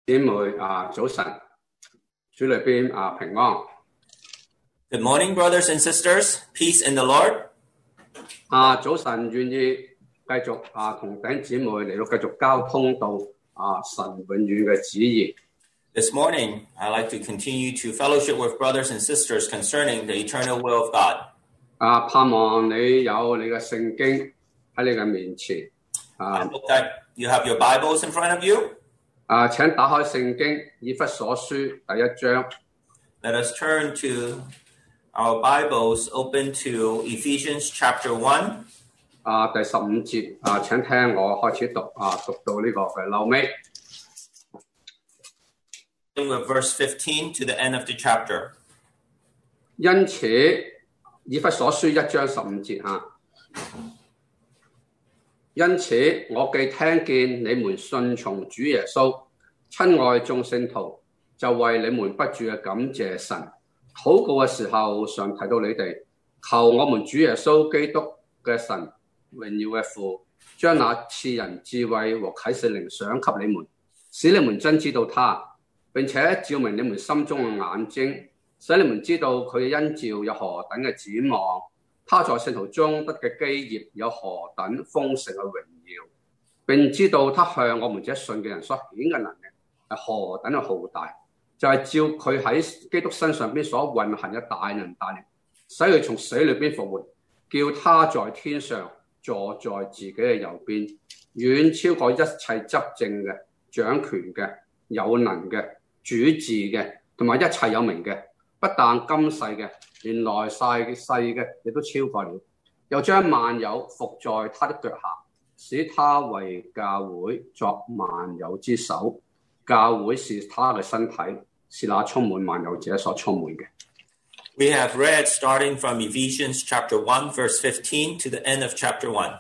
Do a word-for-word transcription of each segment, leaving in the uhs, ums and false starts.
姊妹啊，早晨，主裏邊啊平安。 Good morning, brothers and sisters. Peace in the Lord. 啊，早晨願意繼續啊同弟兄姊妹嚟到繼續交通到啊神永遠嘅旨意。 This morning, I'd like to continue to fellowship with brothers and sisters concerning the eternal will of God. 啊，盼望你有你嘅聖經喺你嘅面前。 I hope that you have your Bibles in front of you. 啊，請打開聖經以弗所書第一章。 Let us turn to our Bibles, open to Ephesians chapter one. 啊，第十五節啊，請聽我開始讀啊，讀到呢個嘅後尾。 With verse fifteen to the end of the chapter. 因此，以弗所書一章十五節啊。因此，我既聽見你們信從主耶穌，親愛眾聖徒，就為你們不住嘅感謝神。禱告嘅時候，常提到你哋，求我們主耶穌基督嘅神榮耀嘅父，將那賜人智慧和啟示靈賞給你們，使你們真知道他，並且照明你們心中嘅眼睛，使你們知道佢嘅恩召有何等嘅指望，他在聖徒中得嘅基業有何等豐盛嘅榮耀，並知道他向我們這信嘅人所顯嘅能力係何等嘅浩大，就係、是、照佢喺基督身上邊所運行嘅大能大力，使佢從死裏邊復活，叫他在天上坐在自己嘅右邊，遠超過一切執政嘅、掌權嘅、有能嘅、主治嘅，同埋一切有名嘅，不但今世嘅，連來世嘅亦都超過了，又將萬有伏在他的腳下，使他為教會作萬有之首。教會是他嘅身體，是那充滿萬有者所充滿嘅。 We have read starting from Ephesians chapter one, verse fifteen to the end of chapter one.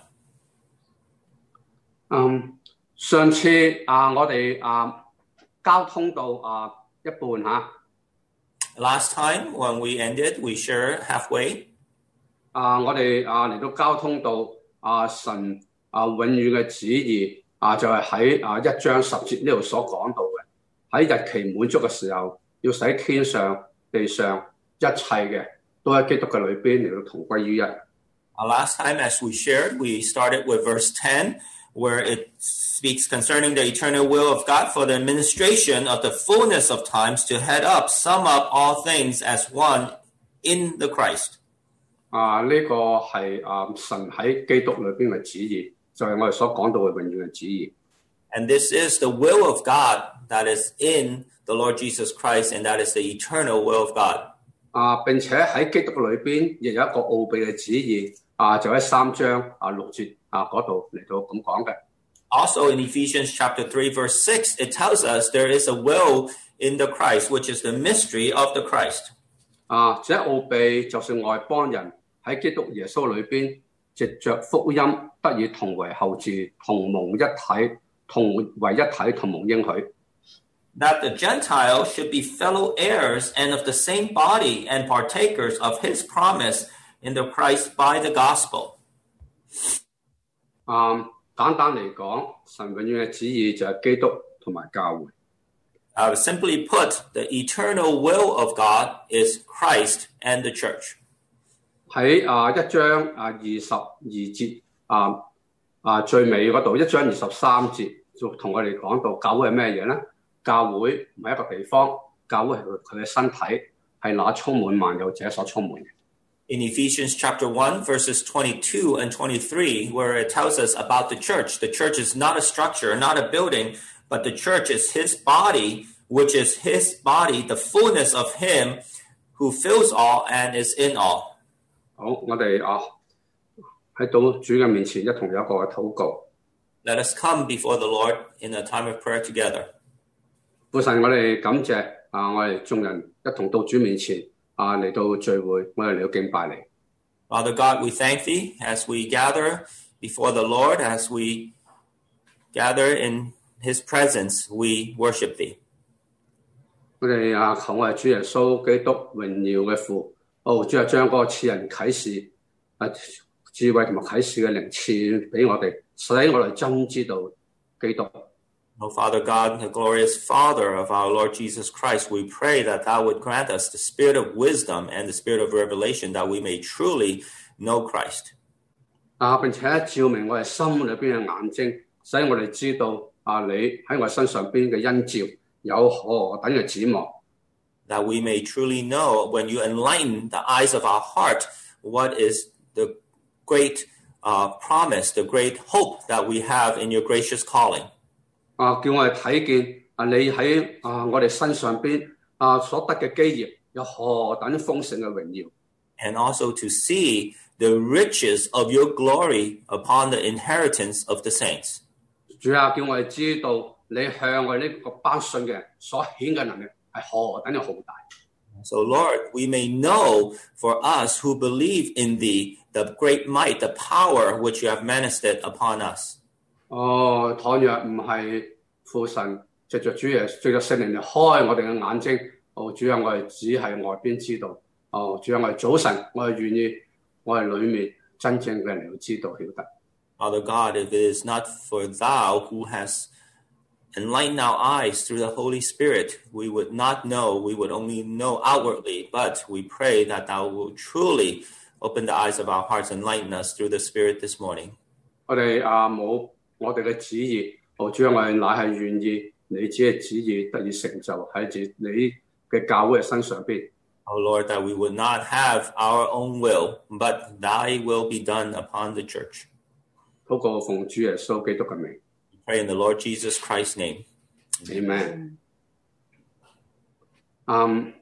嗯，上次啊，我哋啊交通到啊一半嚇。 Last time when we ended, we share halfway. 啊，我哋啊嚟到交通到啊神啊永遠嘅旨意啊，就係、是、喺啊一章十節呢度所講到嘅，喺日期滿足嘅時候，要使天上地上一切嘅都喺基督嘅裏邊嚟到同歸於一。 Last time, as we shared, we started with verse ten, where it speaks concerning the eternal will of God for the administration of the fullness of times to head up, sum up all things as one in the Christ. 啊，呢、這個係啊神喺基督裏邊嘅旨意，就係、是、我哋所講到嘅永遠嘅旨意。 And this is the will of God that is in the Lord Jesus Christ, and that is the eternal will of God. 啊，並且喺基督裏邊亦有一個奧秘嘅旨意，啊，就喺三章啊六節啊嗰度嚟到咁講嘅。 Also in Ephesians chapter three, verse six, it tells us there is a will in the Christ, which is the mystery of the Christ. 啊，這奧秘就是外邦人喺基督耶穌裏邊，藉着福音得以同為後嗣，同蒙一體，同為一體，同蒙應許。 That the Gentiles should be fellow heirs and of the same body and partakers of his promise in the Christ by the gospel. 啊，簡單嚟講，神永遠嘅旨意就係基督同埋教會。 Uh, simply put, the eternal will of God is Christ and the church. 喺啊一章啊二十二節啊啊最尾嗰度，一章二十三節就同我哋講到教會係咩嘢咧？教會唔係一個地方，教會係佢佢嘅身體，係那充滿萬有者所充滿嘅。 In Ephesians chapter one, verses twenty-two and twenty-three, where it tells us about the church, the church is not a structure, not a building, but the church is his body, which is his body, the fullness of him who fills all and is in all. 好，我哋啊喺到主嘅面前一同有一個嘅禱告。 Let us come before the Lord in a time of prayer together. 父神，我哋感謝啊，我哋眾人一同到主面前啊嚟到聚會，我哋嚟到敬拜你。 Father God, we thank thee as we gather before the Lord, as we gather in his presence, we worship thee. 我哋啊求我哋主耶穌基督榮耀嘅父，哦，主啊將嗰個賜人啟示啊智慧同埋啟示嘅靈賜俾我哋，使我哋真知道基督。 Oh, Father God, the glorious Father of our Lord Jesus Christ, we pray that thou would grant us the spirit of wisdom and the spirit of revelation, that we may truly know Christ. 啊，並且照明我哋心裏邊嘅眼睛，使我哋知道啊，你喺我身上邊嘅恩召有何等嘅指望。 That we may truly know, when you enlighten the eyes of our heart, what is the great uh, promise, the great hope that we have in your gracious calling. 啊，叫我哋睇見啊，你喺啊我哋身上邊啊所得嘅基業有何等豐盛嘅榮耀。 And also to see the riches of your glory upon the inheritance of the saints. 主啊，叫我哋知道你向我哋呢個班信嘅人所顯嘅能力係何等嘅浩大。 So Lord, we may know for us who believe in thee the great might, the power which you have manifested upon us. 哦，倘若唔係父神藉着主耶藉着聖靈嚟開我哋嘅眼睛，哦主啊，我哋只係外邊知道。哦主啊，我哋早晨我係願意，我係裏面真正嘅嚟到知道曉得。 Father God, if it is not for thou who has enlightened our eyes through the Holy Spirit, we would not know, we would only know outwardly, but we pray that thou will truly open the eyes of our hearts, enlighten us through the Spirit this morning. 我哋啊冇我哋嘅旨意，哦主啊，我哋乃係願意你自己嘅旨意得以成就喺自你嘅教會嘅身上邊。 O Lord, that we would not have our own will, but thy will be done upon the church. 禱告奉主耶穌基督嘅名。 Pray in the Lord Jesus Christ's name. Amen. 嗯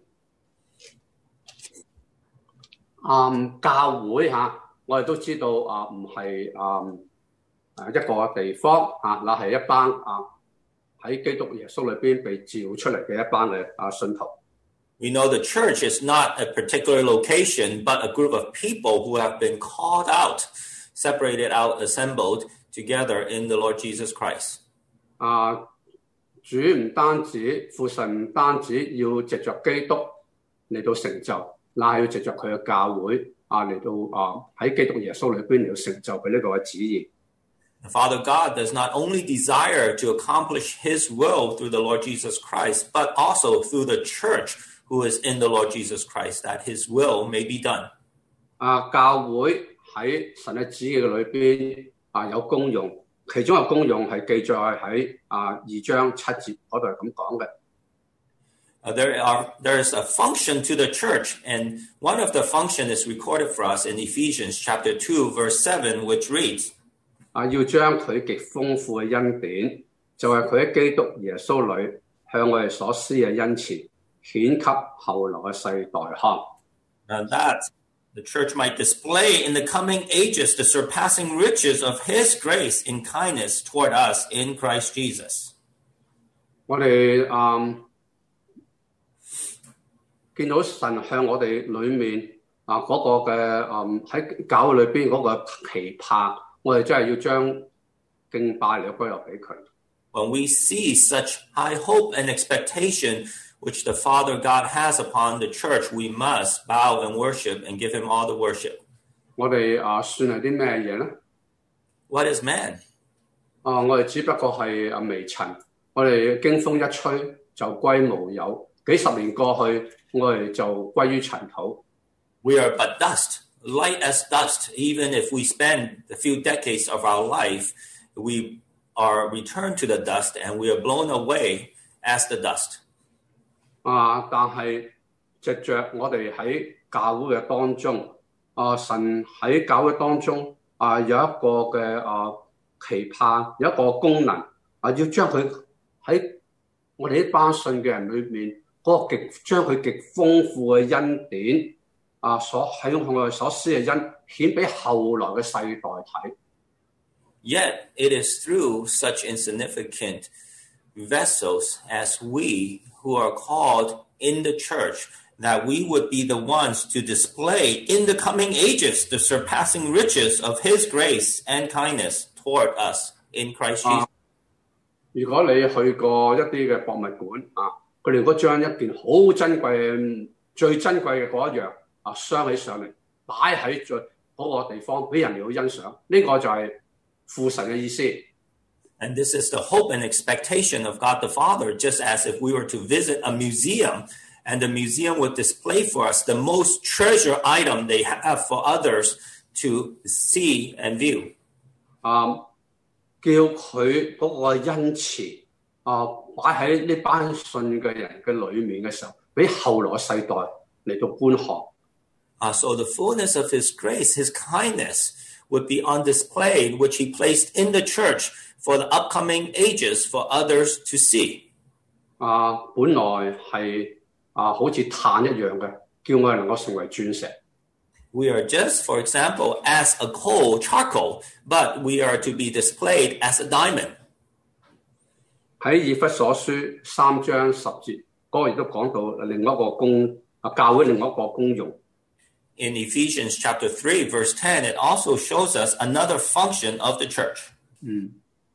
嗯，教會嚇，我哋都知道啊，唔係嗯啊一個地方啊，那係一班啊喺基督耶穌裏邊被召出嚟嘅一班嘅啊信徒。 We know the church is not a particular location, but a group of people who have been called out, separated out, assembled together in the Lord Jesus Christ. 啊，主唔單止父神唔單止要藉着基督嚟到成就，乃係要藉着佢嘅教會啊嚟到啊喺基督耶穌裏邊嚟到成就佢呢個嘅旨意。 Father God does not only desire to accomplish his will through the Lord Jesus Christ, but also through the church who is in the Lord Jesus Christ, that his will may be done. 啊，教會喺神嘅旨意嘅裏邊啊有功用，其中嘅功用係記載喺啊二章七節嗰度係咁講嘅。 Uh, there are there is a function to the church, and one of the function is recorded for us in Ephesians chapter two, verse seven, which reads, 啊，要將佢極豐富嘅恩典，就係佢喺基督耶穌裏向我哋所施嘅恩慈，顯給後來嘅世代看。 and that the church might display in the coming ages the surpassing riches of his grace in kindness toward us in Christ Jesus. 我哋嗯見到神向我哋裏面啊嗰、那個嘅嗯喺教會裏邊嗰個期盼，我哋真係要將敬拜嚟歸落俾佢。 When we see such high hope and expectation which the Father God has upon the church, we must bow and worship and give him all the worship. 我哋啊算係啲咩嘢咧？ What is man? 啊，我哋只不過係啊微塵，我哋經風一吹就歸無有，幾十年過去，我哋就歸於塵土。 We are but dust, light as dust. Even if we spend a few decades of our life, we are returned to the dust and we are blown away as the dust. 啊！但係藉着我哋喺教會嘅當中，啊神喺教會當中啊有一個嘅啊期盼，有一個功能啊，要將佢喺我哋呢班信嘅人裏面嗰、那個極將佢極豐富嘅恩典啊，所喺我哋所施嘅恩顯俾後來嘅世代睇。 Yet it is through such insignificant vessels as we who are called in the church that we would be the ones to display in the coming ages the surpassing riches of his grace and kindness toward us in Christ Jesus. 啊、如果你去過一啲嘅博物館啊，佢哋如果將一件好珍貴、最珍貴嘅嗰一樣啊鑲起上嚟，擺喺最嗰個地方俾人哋好欣賞，呢、這個就係父神嘅意思。 And this is the hope and expectation of God the Father, just as if we were to visit a museum and the museum would display for us the most treasure item they have for others to see and view. 啊，叫佢嗰個恩慈啊擺喺呢班信嘅人嘅裏面嘅時候，俾後來世代嚟到觀看。 Uh, so the fullness of his grace, his kindness would be on display, which he placed in the church for the upcoming ages for others to see. 啊，本來係啊好似炭一樣嘅，叫我哋能夠成為鑽石。 We are just, for example, as a coal, charcoal, but we are to be displayed as a diamond. 喺以弗所書三章十節，嗰個亦都講到另一個功啊教會另一個功用。 In Ephesians chapter three, verse ten, it also shows us another function of the church. 嗯。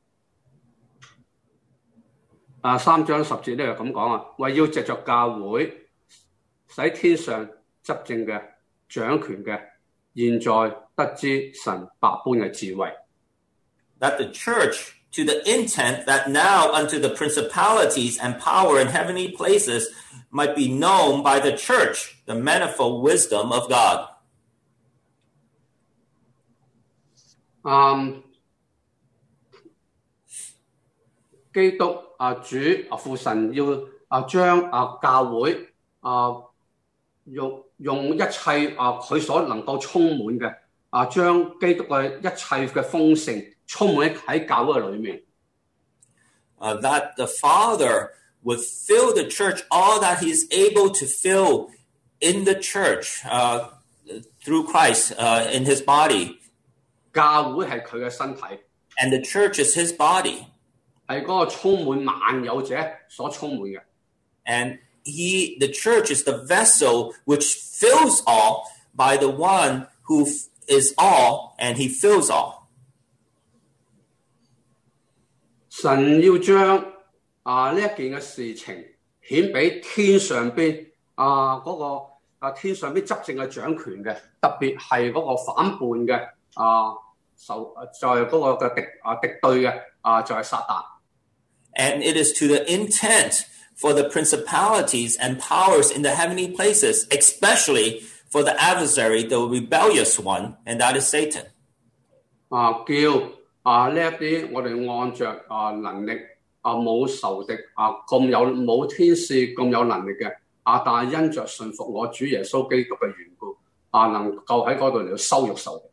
啊，三章十節呢就咁講啊，為要藉着教會，使天上執政嘅、掌權嘅，現在得知神百般嘅智慧。 That the church, to the intent that now unto the principalities and power in heavenly places might be known by the church, the manifold wisdom of God. 嗯，基督啊主啊父神要啊將啊教會啊用用一切啊佢所能夠充滿嘅啊將基督嘅一切嘅豐盛充滿喺教會裏面。 Uh, that the Father would fill the church all that he's able to fill in the church uh, through Christ uh, in his body. 教會係佢嘅身體 And the church is his body. 係嗰個充滿萬有者所充滿嘅。 And he, the church is the vessel which fills all by the one who is all and he fills all. 神要將啊呢一件嘅事情顯俾天上邊啊嗰、那個啊天上邊執政嘅掌權嘅，特別係嗰個反叛嘅啊受就係、是、嗰個嘅敵啊敵對嘅啊就係、是、撒旦。 And it is to the intent for the principalities and powers in the heavenly places, especially for the adversary, the rebellious one, and that is Satan. 啊叫啊呢一啲我哋按着啊能力啊冇仇敵啊咁有冇天使咁有能力嘅啊，但係因着信服我主耶穌基督嘅緣故啊，能夠喺嗰度嚟到羞辱仇敵。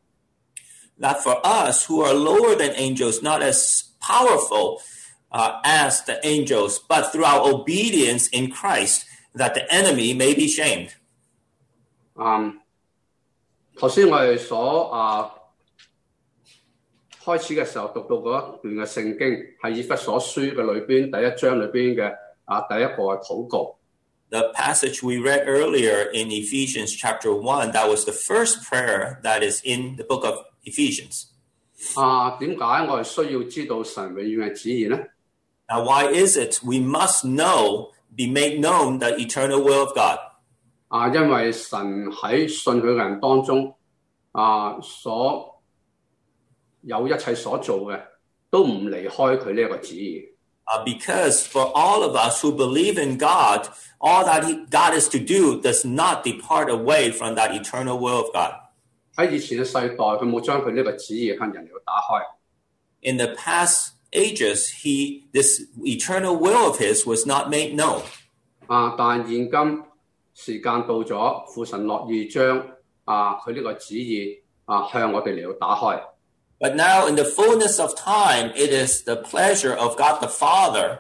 That for us who are lower than angels, not as powerful uh, as the angels, but through our obedience in Christ, that the enemy may be shamed. 嗯，頭先我哋所啊開始嘅時候讀到嗰一段嘅聖經係以弗所書嘅裏邊第一章裏邊嘅啊第一個嘅禱告。 The passage we read earlier in Ephesians chapter one, that was the first prayer that is in the book of Ephesians. 啊，點解我哋需要知道神永遠嘅旨意呢？ Now, why is it we must know, be made known the eternal will of God? 啊，因為神喺信佢嘅人當中啊所有一切所做嘅都唔離開佢呢一個旨意。 Uh, because for all of us who believe in God, all that he, God is to do does not depart away from that eternal will of God. 喺以前嘅世代，佢冇將佢呢個旨意向人嚟打開。 In the past ages, he this eternal will of his was not made known. 啊，但現今時間到咗，父神樂意將啊佢呢個旨意啊向我哋嚟到打開。 But now, in the fullness of time, it is the pleasure of God the Father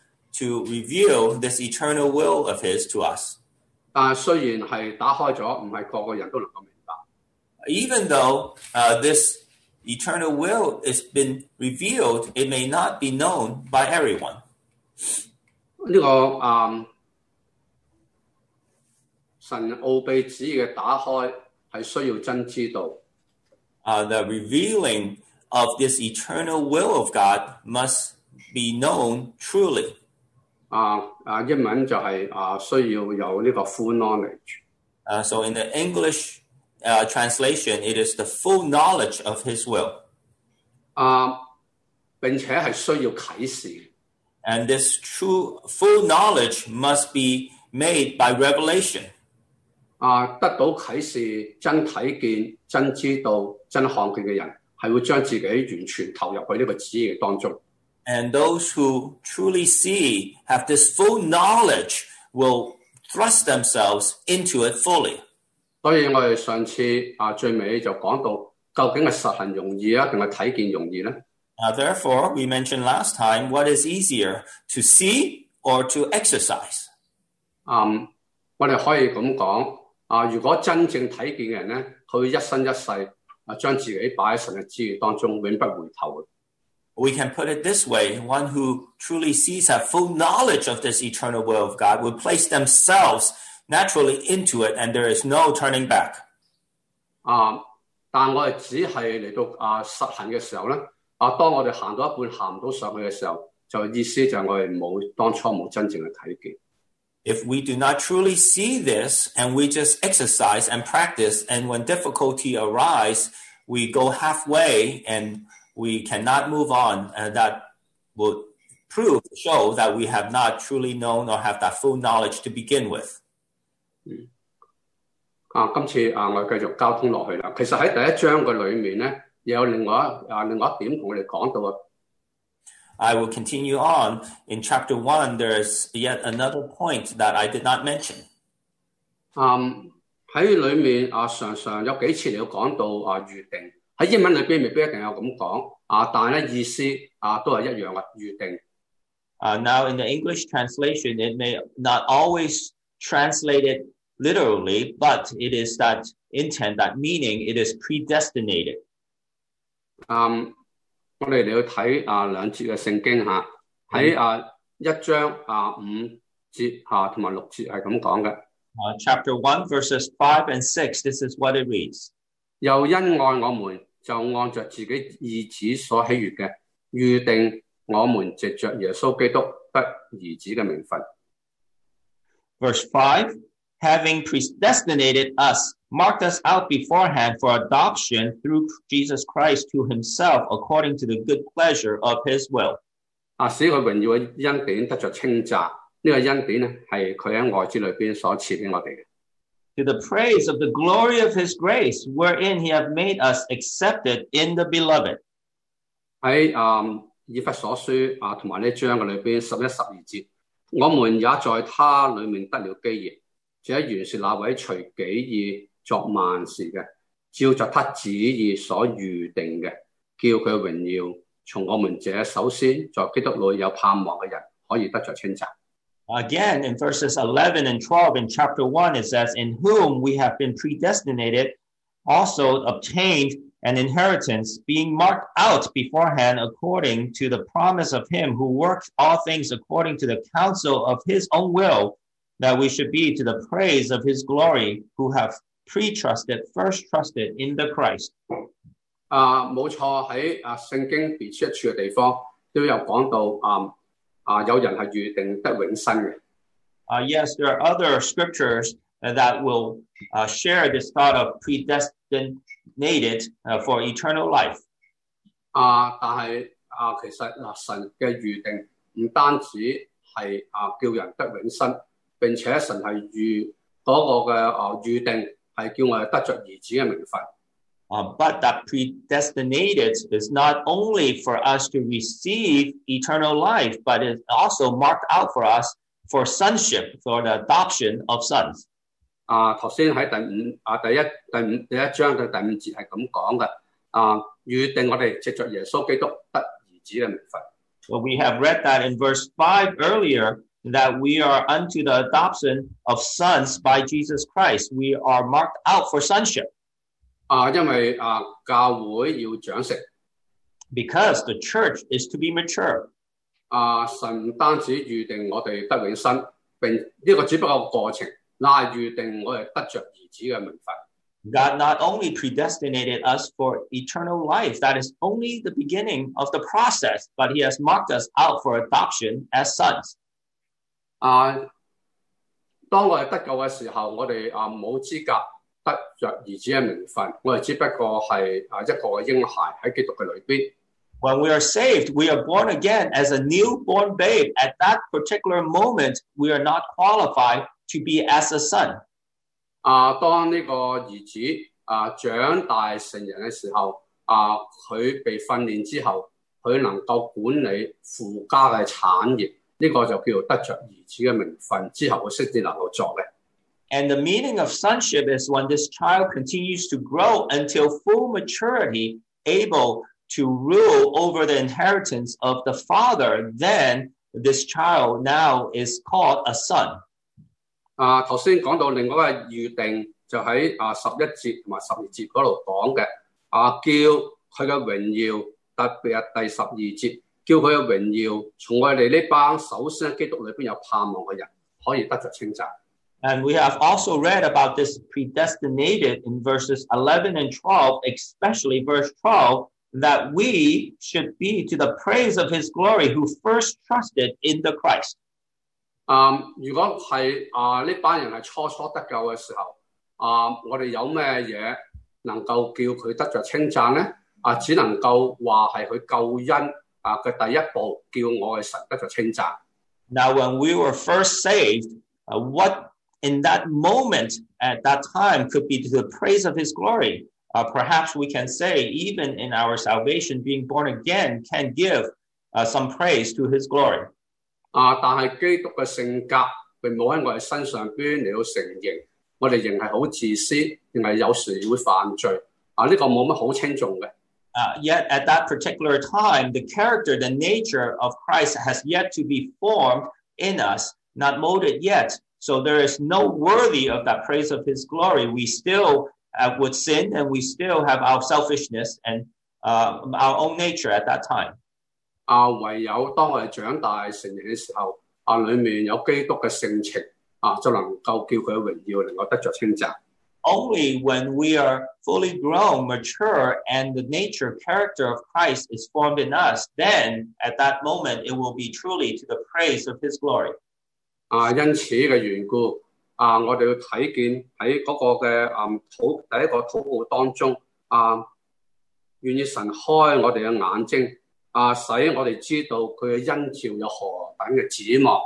to reveal this eternal will of his to us. 但係雖然係打開咗，唔係個個人都能夠明白。 Even though uh, this eternal will has been revealed, it may not be known by everyone. 呢、這個啊神奧秘旨意嘅打開係需要真知道。 Uh, the revealing of this eternal will of God must be known truly. 啊啊，英文就係、啊需要有呢個 full knowledge。 Uh, so in the English uh, translation, it is the full knowledge of his will. 啊， 並且係需要啟示。 And this true full knowledge must be made by revelation. 啊，得到啟示、真睇見、真知道、真看見嘅人，係會將自己完全投入去呢個旨意當中。 And those who truly see, have this full knowledge, will thrust themselves into it fully. 所以我哋上次啊最尾就講到，究竟係實行容易啊，定係睇見容易呢？ Now, therefore, we mentioned last time, what is easier, to see or to exercise? 嗯，我哋可以咁講啊，如果真正睇見嘅人咧，佢會一生一世啊，將自己擺喺神嘅旨意當中，永不回頭嘅。 We can put it this way, one who truly sees, have full knowledge of this eternal will of God, will place themselves naturally into it, and there is no turning back. 啊，但我哋只係嚟到啊實行嘅時候咧，啊，當我哋行到一半行唔到上去嘅時候，就意思就係我哋冇當初冇真正嘅睇見。 If we do not truly see this, and we just exercise and practice, and when difficulty arises, we go halfway and we cannot move on, and that will prove, show that we have not truly known or have that full knowledge to begin with. 嗯，啊，今次啊，我繼續交通落去啦。其實喺第一章嘅裏面咧，有另外一啊另外一點同我哋講到啊。 I will continue on. In chapter one, there's yet another point that I did not mention. 嗯，喺裏面啊，常常有幾次你要講到啊預定。喺英文裏邊未必一定有咁講啊，但係咧意思啊都係一樣嘅預定。 Uh, now, in the English translation, it may not always translate it literally, but it is that intent, that meaning, it is predestinated. 嗯，我哋嚟去睇啊兩節嘅聖經嚇，喺啊一章啊五節嚇同埋六節係咁講嘅。 Uh, chapter one, verses five and six, this is what it reads. 又因愛我們，就按着自己意旨所喜悅嘅，預定我們藉着耶穌基督得兒子嘅名分。 Verse five, having predestinated us, marked us out beforehand for adoption through Jesus Christ to himself according to the good pleasure of his will. 啊，使佢榮耀嘅恩典得着稱讚，呢、這個恩典咧係佢喺愛子裏邊所賜俾我哋嘅。 To the praise of the glory of his grace, wherein he hath made us accepted in the beloved. 喺啊以弗所書啊同埋呢章嘅裏邊十一十二節，我們也在他裏面得了基業，這原是那位隨己意作萬事嘅，照着他旨意所預定嘅，叫佢榮耀從我們這首先在基督裏有盼望嘅人可以得着稱讚。 Again, in verses eleven and twelve in chapter one, it says, in whom we have been predestinated, also obtained an inheritance, being marked out beforehand according to the promise of him who works all things according to the counsel of his own will, that we should be to the praise of his glory, who have pre-trusted, first trusted in the Christ. 啊，冇錯，喺啊聖經別出一處嘅地方都有講到啊。啊！有人係預定得永生嘅。 Uh, yes, there are other scriptures uh, that will uh, share this thought of predestinated uh, for eternal life. 啊！但係啊，其實嗱，神嘅預定唔單止係啊叫人得永生，並且神係預嗰個嘅啊預定係叫我哋得着兒子嘅名分。 Uh, but that predestinated is not only for us to receive eternal life, but it's also marked out for us for sonship, for the adoption of sons. 啊，頭先喺第五啊第一第五第一章嘅第五節係咁講嘅。啊，預定我哋藉着耶穌基督得兒子嘅名分。 Well, we have read that in verse five earlier, that we are unto the adoption of sons by Jesus Christ. We are marked out for sonship. 啊，因為啊教會要長成 ，because the church is to be mature. 啊，神唔單止預定我哋得永生，並呢個只不過個過程，乃係預定我哋得着兒子嘅名分。 God not only predestinated us for eternal life, that is only the beginning of the process, but he has marked us out for adoption as sons. 啊，當我哋得救嘅時候，我哋啊冇資格得着兒子嘅名分，我哋只不過係啊一個嬰孩喺基督嘅裏邊。 When we are saved, we are born again as a newborn babe. At that particular moment, we are not qualified to be as a son. 啊，當呢個兒子啊長大成人嘅時候，啊佢被訓練之後，佢能夠管理父家嘅產業，呢、個就叫做得着兒子嘅名分，之後佢先至能夠作嘅。 And the meaning of sonship is when this child continues to grow until full maturity, able to rule over the inheritance of the father, then this child now is called a son. 啊，頭先講到另外一個預定，就喺啊十一節同埋十二節嗰度講嘅，啊叫佢嘅榮耀，特別係第十二節，叫佢嘅榮耀從我哋呢班首先喺基督裏邊有盼望嘅人，可以得着稱讚。 And we have also read about this predestinated in verses eleven and twelve, especially verse twelve, that we should be to the praise of his glory who first trusted in the Christ. 啊、嗯，如果係啊呢班人係初初得救嘅時候，啊我哋有咩嘢能夠叫佢得着稱讚咧？啊，只能夠話係佢救恩啊嘅第一步，叫我嘅神得着稱讚。 Now, when we were first saved, uh, what in that moment at that time could be to the praise of his glory. Uh, perhaps we can say even in our salvation, being born again can give uh, some praise to his glory. 啊，但係基督嘅性格並冇喺我哋身上邊嚟到承認，我哋仍係好自私，仍係有時會犯罪。啊，呢、這個冇乜好稱重嘅。 Uh, yet at that particular time, the character, the nature of Christ has yet to be formed in us, not molded yet. So there is no worthy of that praise of his glory. We still uh, would sin and we still have our selfishness and uh, our own nature at that time. 啊，唯有當我哋長大成人嘅時候，啊，裡面有基督嘅性情，啊，就能夠叫佢嘅榮耀能夠得着稱讚。 Only when we are fully grown, mature, and the nature, character of Christ is formed in us, then at that moment it will be truly to the praise of his glory. 啊，因此嘅緣故，啊，我哋要睇見喺嗰個嘅嗯禱第一個禱告當中，啊，願意神開我哋嘅眼睛，啊，使我哋知道佢嘅恩召有何等嘅指望。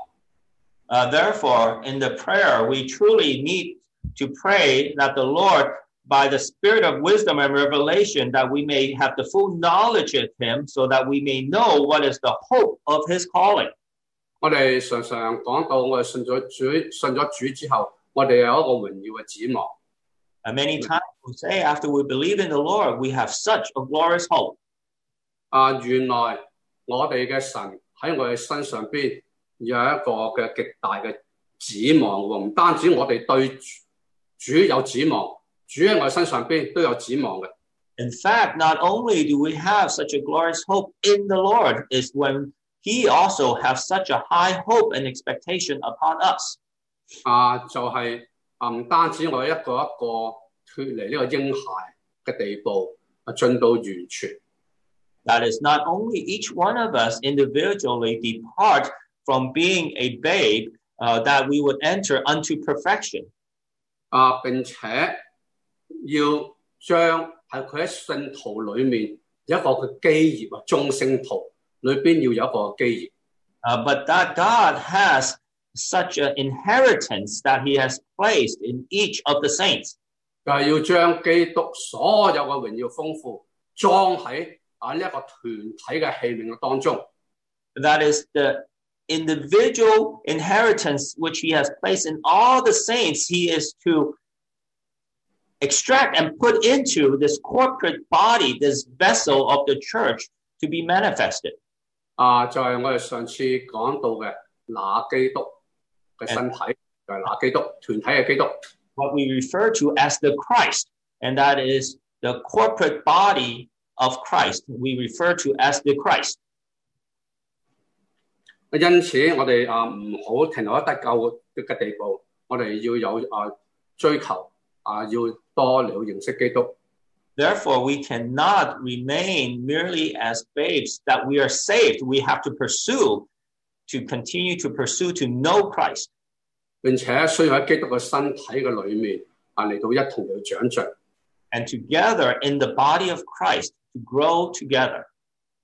Uh, therefore, in the prayer, we truly need to pray that the Lord, by the spirit of wisdom and revelation, that we may have the full knowledge of him so that we may know what is the hope of his calling. 我哋常常講到，我哋信咗主，信咗主之後，我哋有一個榮耀嘅指望。 And many times we say after we believe in the Lord, we have such a glorious hope. 啊，原來我哋嘅神喺我哋身上邊有一個嘅極大嘅指望喎，唔單止我哋對主有指望，主喺我哋身上邊都有指望嘅。 In fact, not only do we have such a glorious hope in the Lord, is when he also has such a high hope and expectation upon us. 啊，就係、是、啊，唔單止我哋一個一個脱離呢個嬰孩嘅地步，啊進到完全。 That is not only each one of us individually depart from being a babe, uh, that we would enter unto perfection. 啊，並且要將喺佢喺信徒裏面有一個嘅基業啊，眾聖徒裏邊要有一個基業。 Uh, but that God has such an inheritance that he has placed in each of the saints. 就係要將基督所有嘅榮耀豐富裝喺啊呢一個團體嘅器皿嘅當中。 That is the individual inheritance which he has placed in all the saints. He is to extract and put into this corporate body, this vessel of the church to be manifested. 啊，就係我哋上次講到嘅那基督嘅身體，就係那基督團體嘅基督。 What we refer to as the Christ, and that is the corporate body of Christ. We refer to as the Christ. 因此，我哋啊唔好停留喺得救嘅地步，我哋要有啊追求啊，要多了認識基督。 Therefore, we cannot remain merely as babes that we are saved. We have to pursue, to continue to pursue, to know Christ. 並且需要喺基督嘅身體嘅裏面啊嚟到一同去長進。 And together in the body of Christ to grow together.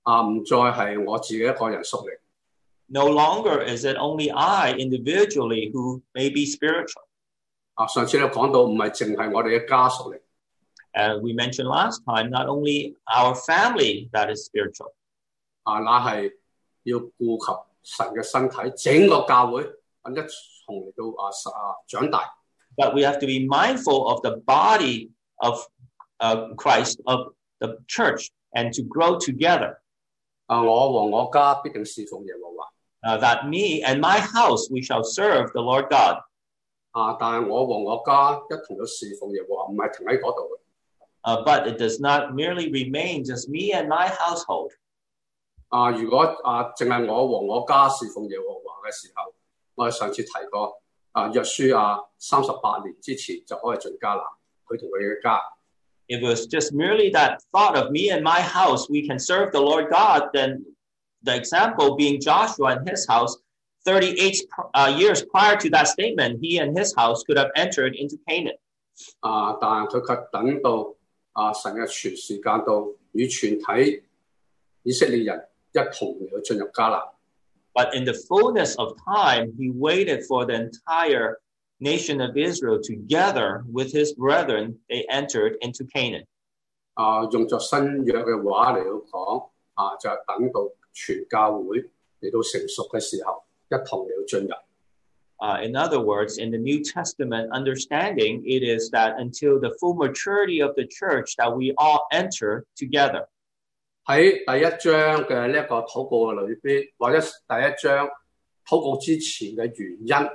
啊，唔再係我自己一個人屬靈。 No longer is it only I individually who may be spiritual. 啊，上次你講到唔係淨係我哋嘅家屬靈。 As we mentioned last time, not only our family that is spiritual. 啊，那係要顧及神嘅身體，整個教會一同嚟到啊啊長大。 But we have to be mindful of the body of uh, Christ, of the church, and to grow together. 啊，我和我家必定侍奉耶和華。 Uh, that me and my house, we shall serve the Lord God. 啊，但係我和我家一同到侍奉耶和華，唔係停喺嗰度嘅。 Uh, but it does not merely remain just me and my household. 啊，如果啊淨係我和我家侍奉耶和華嘅時候，我哋上次提過啊，約書亞三十八年之前就可以進迦南，佢同佢嘅家。 If it was just merely that thought of me and my house, we can serve the Lord God, then the example being Joshua and his house, thirty-eight uh, years prior to that statement, he and his house could have entered into Canaan. 啊，但係佢卻等到啊神嘅全時間到，與全體以色列人一同嚟去進入迦南。 But in the fullness of time, he waited for the entire nation of Israel together with his brethren, they entered into Canaan. 啊，用作新約嘅話嚟到講，啊就係等到全教會嚟到成熟嘅時候，一同嚟到進入。 Uh, in other words, in the New Testament understanding, it is that until the full maturity of the church that we all enter together. 喺第一章嘅呢一個禱告嘅裏邊，或者第一章禱告之前嘅原因。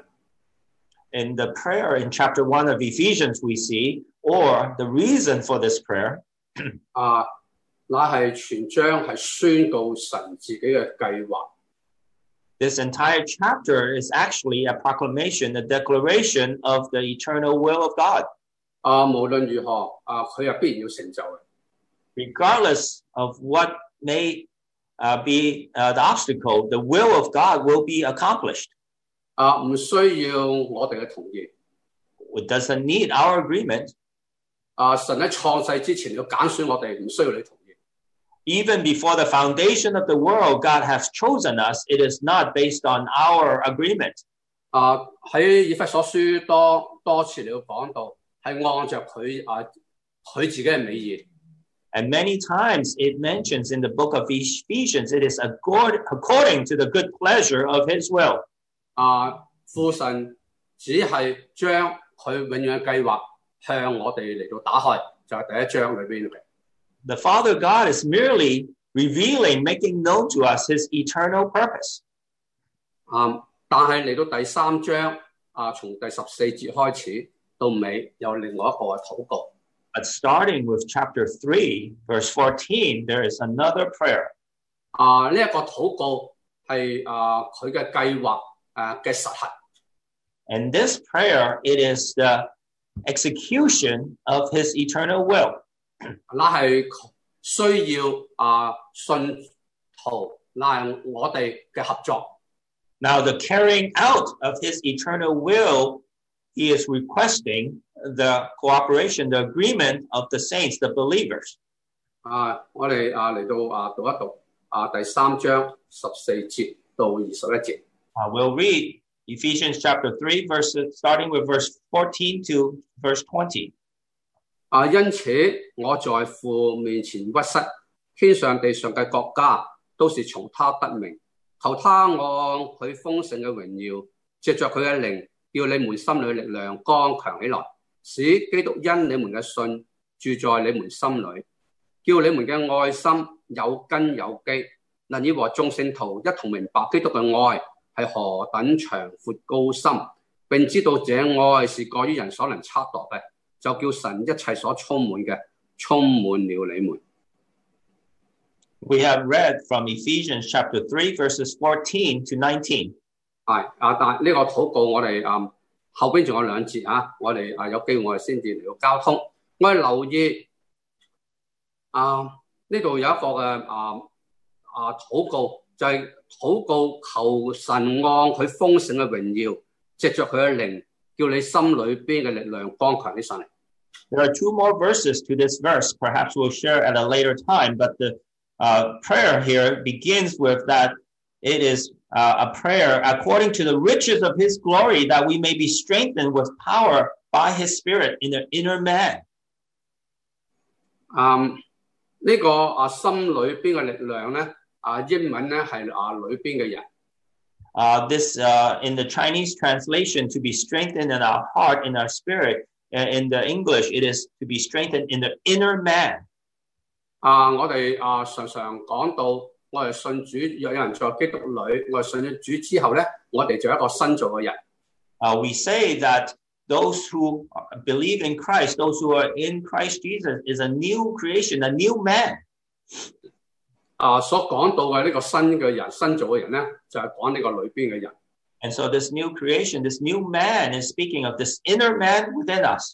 In the prayer in chapter one of Ephesians, we see, or the reason for this prayer, 啊，那係全章係宣告神自己嘅計劃。 This entire chapter is actually a proclamation, a declaration of the eternal will of God. 啊，無論如何，啊，佢係必然要成就嘅。 Regardless of what may uh, be uh, the obstacle, the will of God will be accomplished. 啊，唔需要我哋嘅同意。 It doesn't need our agreement. 啊，神喺創世之前要揀選我哋，唔需要你同意。 Even before the foundation of the world, God has chosen us. It is not based on our agreement. 啊，喺以弗所書多多次嚟到講到，係按着佢啊佢自己嘅美意。 And many times it mentions in the book of Ephesians, it is according to the good pleasure of his will. 啊，父神只係將佢永遠嘅計劃向我哋嚟到打開，就係、是、第一章裏邊嘅。 The Father God is merely revealing, making known to us his eternal purpose. 啊，但係嚟到第三章啊，從第十四節開始到尾有另外一個嘅禱告。 But starting with chapter three, verse fourteen, there is another prayer. 啊，呢、這、一個禱告係啊佢嘅計劃誒嘅實行。 And this prayer, it is the execution of his eternal will. 那係需要啊信徒，那係我哋嘅合作。 Now, the carrying out of his eternal will, he is requesting the cooperation, the agreement of the saints, the believers. 啊，我哋啊嚟到啊讀一讀啊第三章十四節到二十一節。 Uh, we'll read Ephesians chapter three, verses starting with verse fourteen to verse twenty. 啊，因此我在父面前屈膝，天上地上嘅國家都是從他得名，求他按佢豐盛嘅榮耀，藉着佢嘅靈，叫你們心裏力量剛強起來，使基督因你們嘅信住在你們心裏，叫你們嘅愛心有根有基，能以和眾聖徒一同明白基督嘅愛係何等長闊高深，並知道這愛是過於人所能測度嘅。就叫神一切所充滿嘅，充滿了你們。 We have read from Ephesians chapter three, verses fourteen to nineteen. 係啊，但係呢個禱告我哋啊、嗯、後邊仲有兩節啊，我哋啊有機會我哋先至嚟到交通。我哋留意啊呢度有一個嘅啊啊禱告，就係、是、禱告求神按佢豐盛嘅榮耀，藉着佢嘅靈。叫你心裏邊嘅力量剛強起上嚟。 There are two more verses to this verse. Perhaps we'll share at a later time, but the uh, prayer here begins with that it is uh, a prayer according to the riches of his glory that we may be strengthened with power by his spirit in the inner man. 嗯，呢、個啊心裏邊嘅力量咧，啊英文咧係啊裏邊嘅人。 Uh, this uh, in the Chinese translation, to be strengthened in our heart, in our spirit. In the English, it is to be strengthened in the inner man. 啊，我哋啊常常講到，我哋信主，有人在基督裏，我哋信咗主之後咧，我哋就一個新造嘅人。 Uh, we say that those who believe in Christ, those who are in Christ Jesus, is a new creation, a new man. 啊，所講到嘅呢個新嘅人、新造嘅人咧，就係講呢個裏邊嘅人。 And so this new creation, this new man is speaking of this inner man within us.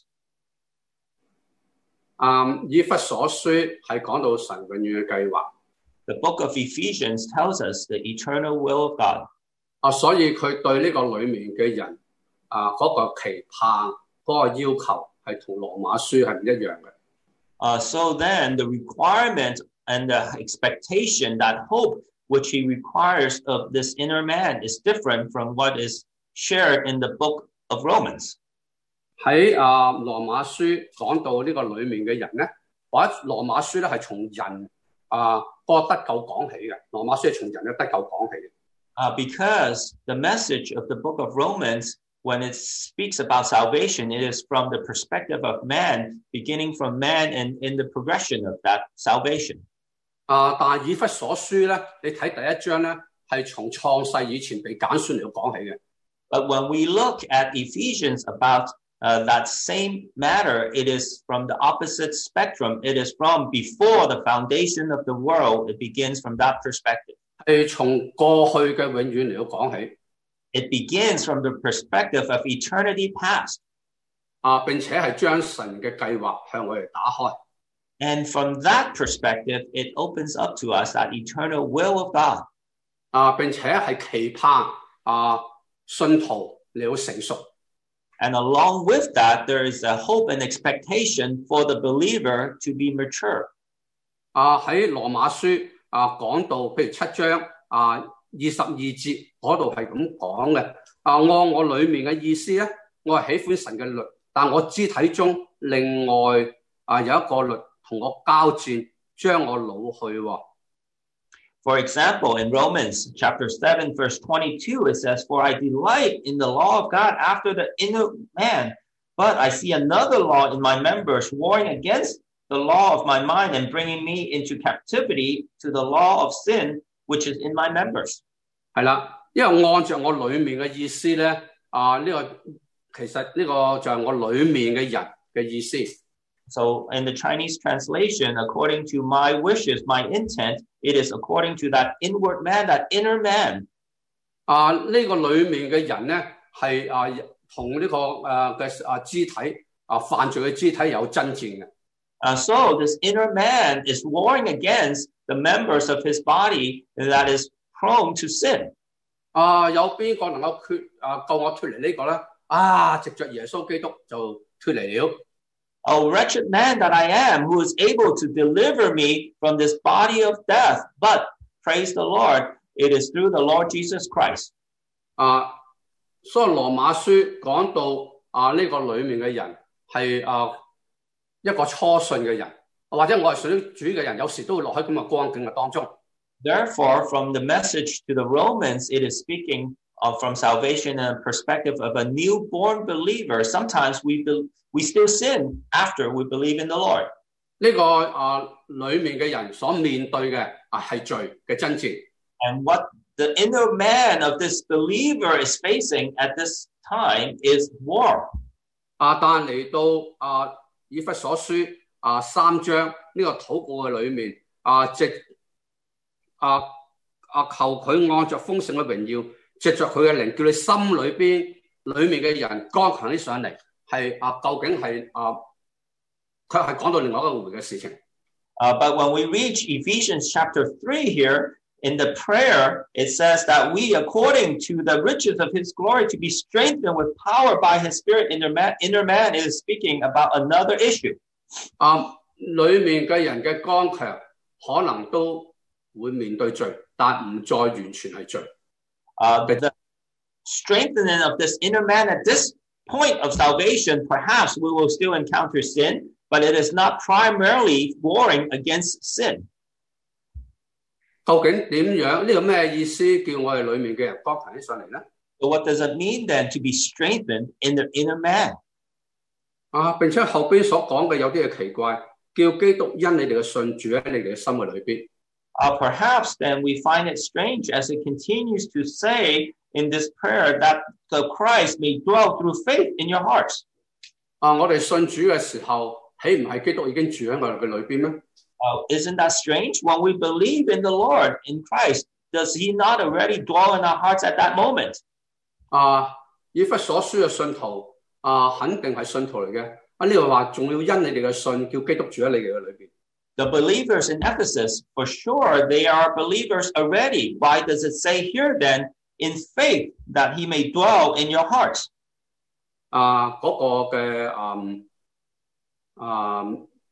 嗯，以弗所書係講到神永遠嘅計劃。 The book of Ephesians tells us the eternal will of God. 啊，所以佢對呢個裏面嘅人啊嗰、那個期盼、嗰、那個要求係同羅馬書係唔一樣嘅。 Uh, so then the requirement and the expectation, that hope which he requires of this inner man is different from what is shared in the book of Romans. 喺啊羅馬書講到呢個裏面嘅人咧，或者羅馬書咧係從人啊個得救講起嘅。羅馬書係從人嘅得救講起嘅。 Uh, because the message of the book of Romans, when it speaks about salvation, it is from the perspective of man, beginning from man and in the progression of that salvation. 啊，但係以弗所書咧，你睇第一章咧，係從創世以前被揀選嚟講起嘅。 But when we look at Ephesians about uh, that same matter, it is from the opposite spectrum. It is from before the foundation of the world. It begins from that perspective. 係從過去嘅永遠嚟到講起。 It begins from the perspective of eternity past. 啊，並且係將神嘅計劃向我哋打開。 And from that perspective, it opens up to us that eternal will of God. 啊，並且係期盼啊信徒嚟到成熟。 And along with that, there is a hope and expectation for the believer to be mature. 啊，喺羅馬書啊講到，譬如七章啊二十二節嗰度係咁講嘅。啊，按我裏面嘅意思咧，我係喜歡神嘅律，但我肢體中另外啊有一個律同我交戰，將我擄去喎。 For example, in Romans chapter seven, verse twenty-two, it says, "For I delight in the law of God after the inner man, but I see another law in my members, warring against the law of my mind and bringing me into captivity to the law of sin, which is in my members." 係啦，因為按照我裏面嘅意思咧，啊呢、這個其實呢個就係我裏面嘅人嘅意思。 So in the Chinese translation, according to my wishes, my intent, it is according to that inward man, that inner man. 啊，呢、這個裏面嘅人咧係啊同呢、這個誒嘅啊肢體啊犯罪嘅肢體有爭戰嘅。 Uh, so this inner man is warring against the members of his body that is prone to sin. 啊，有邊個能夠脫啊救我脱離呢個咧？啊，藉着耶穌基督就脱離了。 O wretched man that I am, who is able to deliver me from this body of death. But praise the Lord, it is through the Lord Jesus Christ. 啊，所以羅馬書講到啊呢、這個裏面嘅人係啊一個初信嘅人，或者我係信主嘅人，有時都會落喺咁嘅光景嘅當中。 Therefore, from the message to the Romans, it is speaking of from salvation and perspective of a newborn believer. Sometimes we be, we still sin after we believe in the Lord. 呢、這個啊裏面嘅人所面對嘅啊係罪嘅爭戰。 And what the inner man of this believer is facing at this time is war. 啊，但嚟到啊以弗所書啊三章呢個禱告嘅裏面啊，藉啊啊求佢按着豐盛嘅榮耀，藉着佢嘅靈，叫你心裏邊裏面嘅人剛強啲上嚟，係啊究竟係啊佢係講到另外一個回嘅事情。 Uh, but when we reach Ephesians chapter three here, in the prayer, it says that we, according to the riches of his glory, to be strengthened with power by his spirit. Inner man, inner man is speaking about another issue. 啊，裏面嘅人嘅剛強可能都會面對罪，但唔再完全係罪。 Uh, but the strengthening of this inner man at this point of salvation, perhaps we will still encounter sin, but it is not primarily warring against sin. 究竟點樣？呢個咩意思？叫我哋裏面嘅人剛強起上嚟呢？ So what does it mean then to be strengthened in the inner man? 啊，並且後邊所講嘅有啲嘢奇怪，叫基督因你哋嘅信住喺你哋嘅心嘅裏邊。 Uh, perhaps then we find it strange as it continues to say in this prayer that the Christ may dwell through faith in your hearts. 啊，我哋信主嘅時候，豈唔係基督已經住喺我哋嘅裏邊咩？ Uh, isn't that strange? When we believe in the Lord, in Christ, does he not already dwell in our hearts at that moment? 啊，以弗所書嘅信徒啊，肯定係信徒嚟嘅。啊，呢度話仲要因你哋嘅信，叫基督住喺你哋嘅裏邊。 The believers in Ephesus, for sure, they are believers already. Why does it say here then, in faith, that he may dwell in your hearts? 啊，嗰、那個嘅嗯啊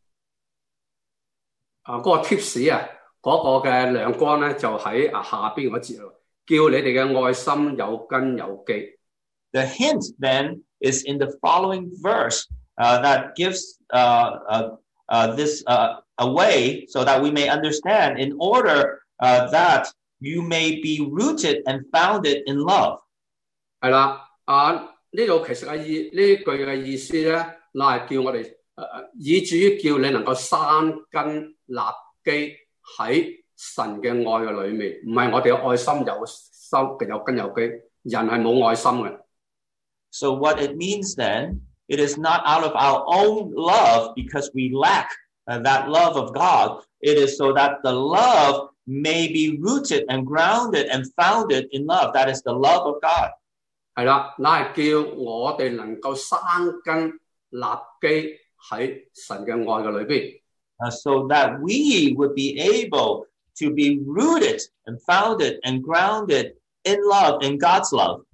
啊嗰、那個 tips 啊，嗰、那個嘅亮光咧就喺啊下邊嗰節咯，叫你哋嘅愛心有根有基。 The hint then is in the following verse uh, that gives uh, uh, uh, this uh, away so that we may understand in order uh, that you may be rooted and founded in love. 係啦，啊呢度其實嘅意呢句嘅意思咧，乃係叫我哋誒、呃、以至於叫你能夠生根立基喺神嘅愛嘅裏面，唔係我哋嘅愛心有收有根有基，人係冇愛心嘅。 So what it means then, it is not out of our own love because we lack uh, that love of God. It is so that the love may be rooted and grounded and founded in love. That is the love of God. 係啦，乃係叫我哋能夠生根立基喺神嘅愛嘅裏邊。 Uh, so that we would be able to be rooted and founded and grounded in love, in God's love.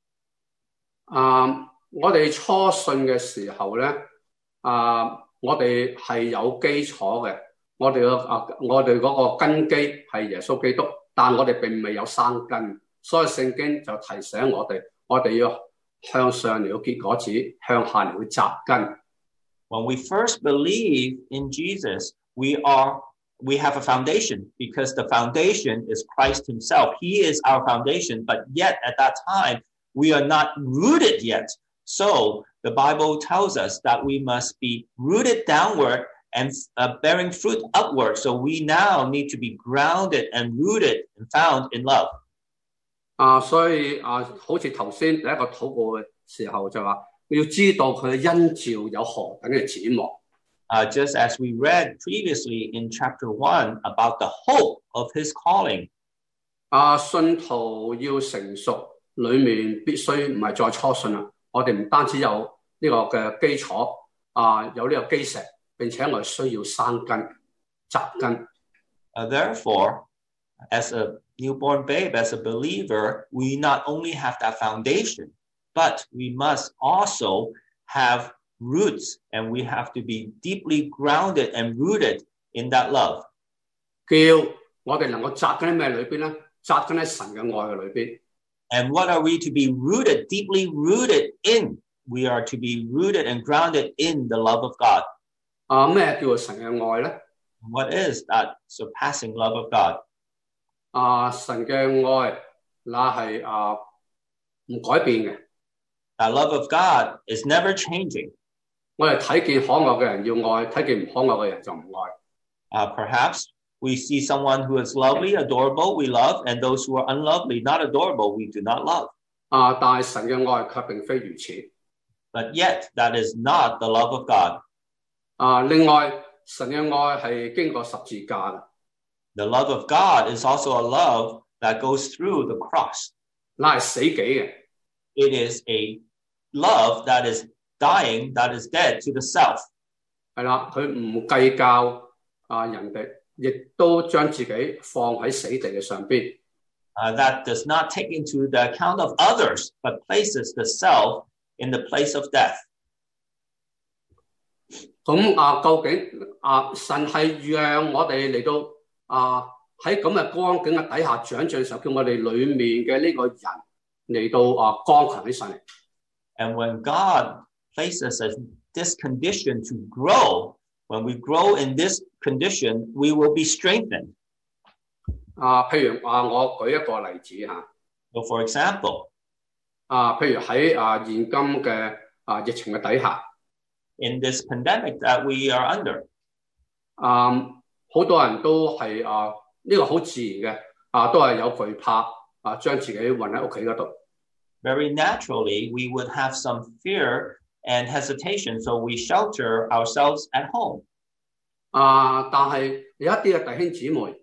啊，我哋初信嘅時候咧，啊，我哋係有基礎嘅，我哋嘅啊，我哋嗰個根基係耶穌基督，但我哋並未有生根，所以聖經就提醒我哋，我哋要向上嚟到結果子，向下嚟到扎根。 When we first believe in Jesus, we are we have a foundation because the foundation is Christ himself. He is our foundation, but yet at that time, we are not rooted yet. So the Bible tells us that we must be rooted downward and uh, bearing fruit upward. So we now need to be grounded and rooted and found in love. 啊，所以啊，好似頭先第一個禱告嘅時候就話，要知道佢嘅恩召有何等嘅指望。 Uh, just as we read previously in chapter one about the hope of his calling. 啊，信徒要成熟，裏面必須唔係再初信啦。我哋唔單止有呢個嘅基礎，啊，有呢個基石，並且我哋需要生根、扎根。 Uh, therefore, as a newborn babe, as a believer, we not only have that foundation, but we must also have roots, and we have to be deeply grounded and rooted in that love. 叫我哋能夠扎根喺咩裏邊咧？扎根喺神嘅愛嘅裏邊。 And what are we to be rooted, deeply rooted in? We are to be rooted and grounded in the love of God. 啊，咩叫做神嘅愛咧？ What is that surpassing love of God? 啊，神嘅愛那係啊唔改變嘅。 That love of God is never changing. 我哋睇見可愛嘅人要愛，睇見唔可愛嘅人就唔愛。 Uh, perhaps we see someone who is lovely, adorable, we love, and those who are unlovely, not adorable, we do not love. 啊，但係神嘅愛卻並非如此。 But yet, that is not the love of God. 啊，另外神嘅愛係經過十字架嘅， The love of God is also a love that goes through the cross. 那係死己嘅。 It is a love that is dying, that is dead to the self. 係啦，佢唔計較啊人哋，亦都將自己放喺死地嘅上邊。 Uh, that does not take into the account of others, but places the self in the place of death. 咁啊，究竟啊神係讓我哋嚟到啊喺咁嘅光景嘅底下長進嘅時候，叫我哋裏面嘅呢個人嚟到啊剛強起上嚟。 And when God places us in this condition to grow, when we grow in this condition, we will be strengthened. 啊，譬如啊，我舉一個例子嚇。 So for example, 啊，譬如喺啊現今嘅啊疫情嘅底下 in this pandemic that we are under, 啊，好多人都係啊呢個好自然嘅啊，都係有懼怕啊，將自己韞喺屋企嗰度。 very naturally, we would have some fear and hesitation, so we shelter ourselves at home. 啊，但係有一啲嘅弟兄姊妹，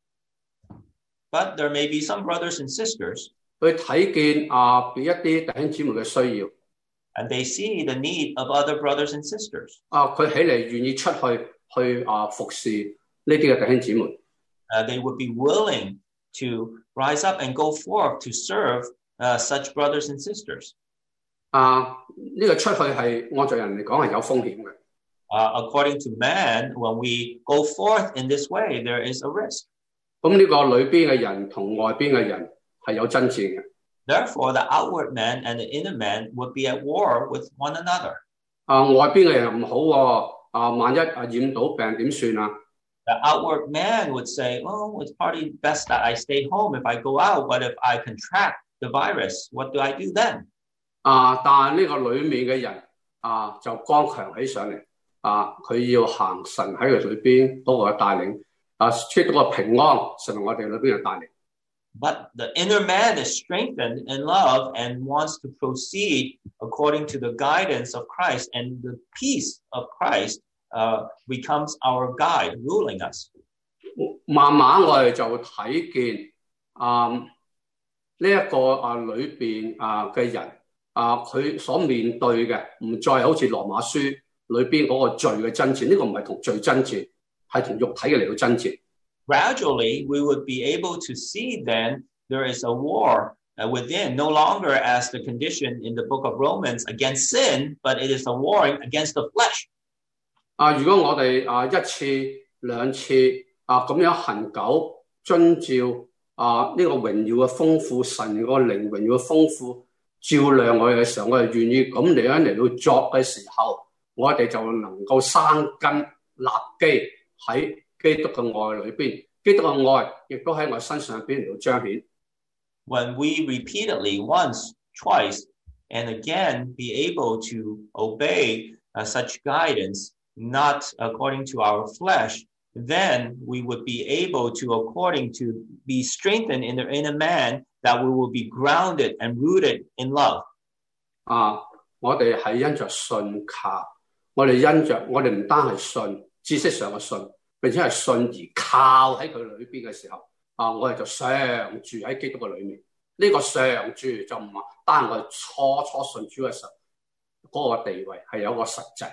But there may be some brothers and sisters, 佢睇見啊，俾一啲弟兄姊妹嘅需要， and they see the need of other brothers and sisters. 啊，佢起嚟願意出去去啊服侍呢啲嘅弟兄姊妹。 Uh, they would be willing to rise up and go forth to serve uh, such brothers and sisters. 啊，呢個出去係按照人嚟講係有風險嘅。 Uh, according to man, when we go forth in this way, there is a risk. 咁呢個裏邊嘅人同外邊嘅人係有爭戰嘅。 Therefore, the outward man and the inner man would be at war with one another. 啊，外邊嘅人唔好喎，啊，萬一啊染到病點算啊？ The outward man would say, "Oh, it's probably best that I stay home. If I go out, what if I contract the virus? What do I do then?" 啊，但係呢個裏面嘅人啊就剛強起上嚟，啊，佢要行神喺佢裏邊嗰個帶領，啊，出到個平安成為我哋裏邊嘅帶領。 But the inner man is strengthened in love and wants to proceed according to the guidance of Christ, and the peace of Christ uh, becomes our guide, ruling us. 慢慢我哋就睇見啊呢一個啊裏邊啊嘅人啊，佢所面對嘅唔再好似羅馬書裏邊嗰個罪嘅爭戰，呢個唔係同罪爭戰，係同肉體嘅嚟到爭戰。 Gradually, we would be able to see then there is a war uh, within, no longer as the condition in the book of Romans against sin, but it is a war against the flesh. 啊，如果我哋啊一次兩次啊咁樣恒久遵照啊呢個榮耀嘅豐富，神個靈榮耀嘅豐富照亮我哋嘅時候，我哋願意咁嚟樣嚟到作嘅時候，我哋就能夠生根立基喺基督嘅愛裏邊，基督嘅愛亦都喺我身上邊嚟到彰顯。 When we repeatedly, once, twice, and again be able to obey uh, such guidance, not according to our flesh, then we would be able to, according to, be strengthened in the inner man, that we will be grounded and rooted in love. 啊，我哋係因着信靠，我哋因着我哋唔單係信知識上嘅信，並且係信而靠喺佢裏邊嘅時候，啊，我哋就常住喺基督嘅裏面。呢、這個常住就唔係單係我哋初初信主嘅時候嗰、那個地位係有個實際。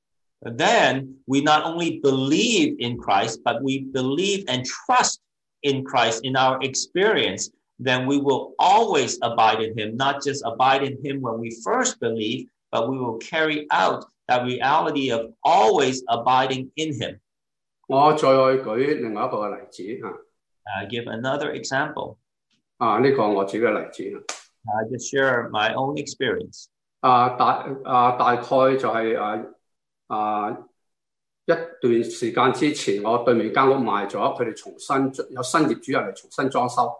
Then we not only believe in Christ, but we believe and trust in Christ in our experience. Then we will always abide in him, not just abide in him when we first believe, but we will carry out that reality of always abiding in him. 我再舉另外一個例子啊， Uh, give another example. 啊呢、這個我自己嘅例子 I just share my own experience. 啊，大啊大概就係、啊啊一段時間之前，我對面間屋賣咗，佢哋重新有新業主入嚟重新裝修。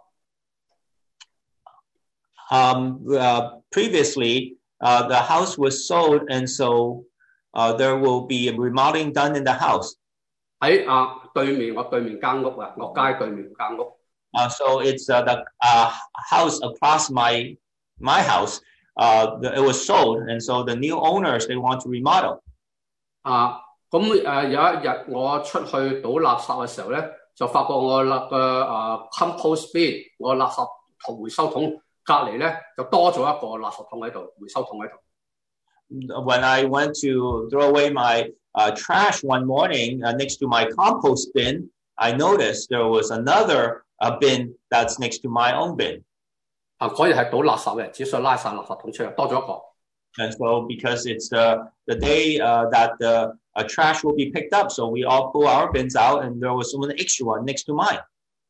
Um, uh, previously, uh, the house was sold, and so uh, there will be remodeling done in the house. 喺啊對面，我對面間屋啊，我街對面間屋。 Uh, so it's uh, the uh, house across my my house. Uh, the, it was sold, and so the new owners, they want to remodel. 啊，咁誒、呃、有一日我出去倒垃圾嘅時候咧，就發覺我立嘅啊 compost bin， 我垃圾桶回收桶隔離咧就多咗一個垃圾桶喺度，回收桶喺度。 When I went to throw away my uh, trash one morning uh, next to my compost bin, I noticed there was another uh, bin that's next to my own bin. 啊，嗰日係倒垃圾嘅，只需拉晒垃圾桶出嚟，多咗一個。 And so because it's the, the day uh, that the uh, trash will be picked up, so we all pull our bins out, and there was one extra one next to mine.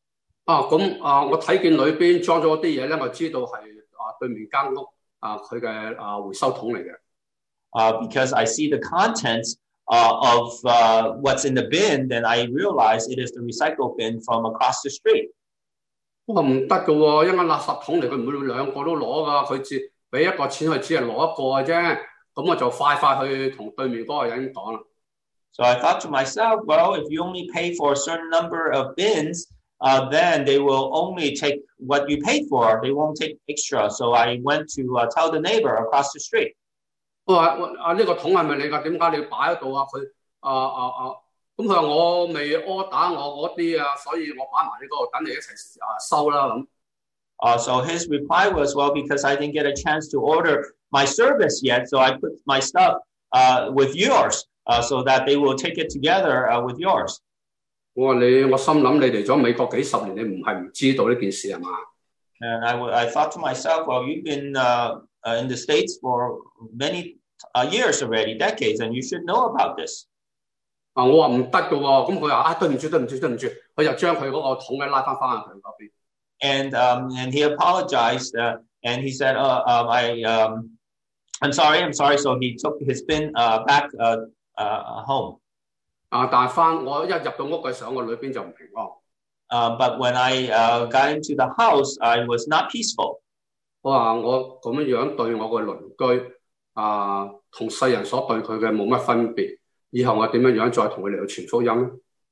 啊，咁啊，我睇見裏邊裝咗啲嘢咧，我知道係啊對面間屋啊佢嘅啊回收桶嚟嘅。 Uh, because I see the contents uh, of uh, what's in the bin, then I realize it is the recycle bin from across the street. 我話唔得㗎喎，一間垃圾桶嚟，佢唔會兩個都攞㗎，佢只俾一個錢，佢只係攞一個嘅啫。咁我就快快去同對面嗰個人講啦。 So I thought to myself, well, if you only pay for a certain number of bins, uh, then they will only take what you paid for. They won't take extra. So I went to uh, tell the neighbor across the street. 我話啊呢個桶係咪你㗎？點解你擺喺度啊？佢啊啊啊咁佢話我未柯打我嗰啲啊，所以我擺埋呢個等你一齊啊收啦咁。 Uh, so his reply was, well, because I didn't get a chance to order my service yet, so I put my stuff uh, with yours uh, so that they will take it together uh, with yours. 我話你，我心諗你嚟咗美國幾十年，你唔係唔知道呢件事係嘛？ And I, w- I thought to myself, well, you've been uh, uh, in the States for many uh, years already, decades, and you should know about this. 啊，我話唔得㗎喎，咁佢話啊對唔住對唔住對唔住，佢就將佢嗰個桶咧拉翻翻去佢嗰邊。 And um, and he apologized uh, and he said, uh, um, I um, I'm sorry, I'm sorry. So he took his bin uh, back uh, uh, home. 啊，但係翻我一入到屋嘅時候，我裏邊就唔平安。 Uh, but when I uh, got into the house, I was not peaceful. 我話我咁樣樣對我個鄰居啊，同世人所對佢嘅冇乜分別。以後我點樣樣再同佢嚟到傳福音咧？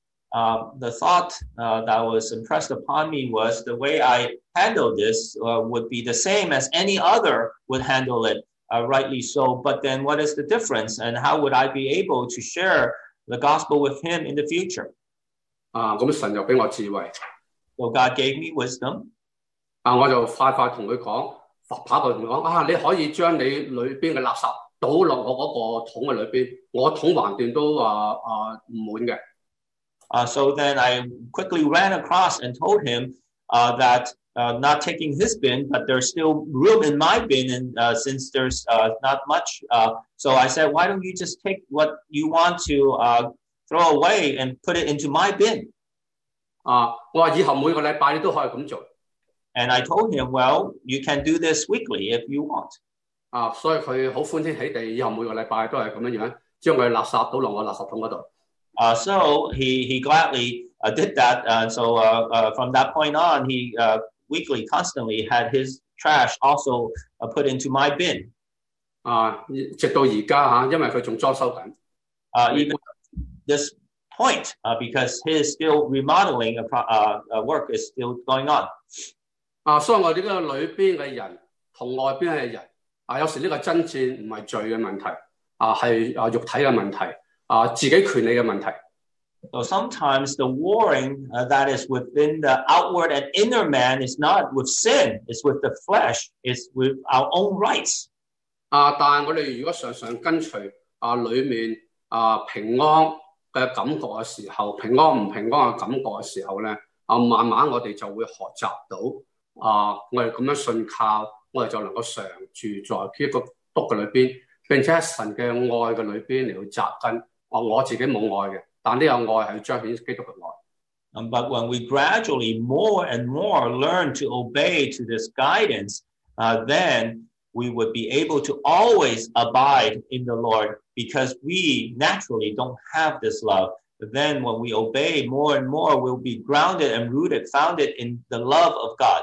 Uh, the thought uh, that was impressed upon me was the way I handled this uh, would be the same as any other would handle it, uh, rightly so. But then what is the difference? And how would I be able to share the gospel with him in the future? 啊，咁神就俾我智慧。 So God gave me wisdom. 啊，我就快快同佢講，跑過同佢講啊，你可以將你裏邊嘅垃圾倒落我嗰個桶嘅裏邊，我桶橫掂都啊啊唔滿嘅。 Uh, so then I quickly ran across and told him uh, that uh, not taking his bin, but there's still room in my bin, and uh, since there's uh, not much, uh, so I said, why don't you just take what you want to uh, throw away and put it into my bin? 啊，我話以後每個禮拜你都可以咁做。 And I told him, well, you can do this weekly if you want. 啊，所以佢好歡天喜地，以後每個禮拜都係咁樣樣，將佢垃圾倒落我垃圾桶嗰度。 Uh, so he he gladly uh, did that. Uh, so uh, uh, from that point on, he uh, weekly, constantly had his trash also uh, put into my bin. 啊，直到而家嚇，因為佢仲裝修緊。 Uh, even this point, uh, because his still remodeling uh, uh, work is still going on. 啊，所以我哋呢個裏邊嘅人同外邊嘅人，啊，有時呢個爭戰唔係罪嘅問題，啊係啊肉體嘅問題。 啊，自己權利嘅問題。 So sometimes the warring uh, that is within the outward and inner man is not with sin, it's with the flesh, it's with our own rights. 啊，但係我哋如果常常跟隨啊裏面啊平安嘅感覺嘅時候，平安唔平安嘅感覺嘅時候咧，啊慢慢我哋就會學習到啊，我哋咁樣信靠，我哋就能夠常住在呢個篤嘅裏邊，並且喺神嘅愛嘅裏邊嚟到扎根。 我自己冇愛嘅，但呢個愛係彰顯基督嘅愛。 Um, but when we gradually more and more learn to obey to this guidance, uh, then we would be able to always abide in the Lord because we naturally don't have this love. But then when we obey more and more, we'll be grounded and rooted, founded in the love of God.